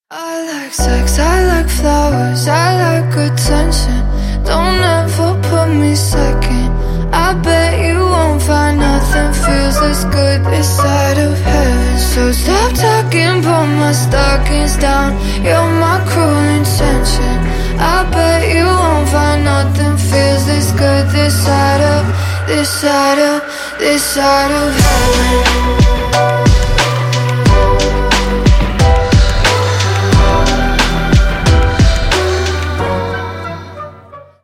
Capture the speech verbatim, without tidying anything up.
I like sex, I like flowers, I like attention. Don't ever put me second. I bet you won't find nothing feels as good this side of heaven. So stop talking, put my stockings down. You're my cruel intention. I bet you won't find nothing feels this good this side of, this side of, this side of heaven.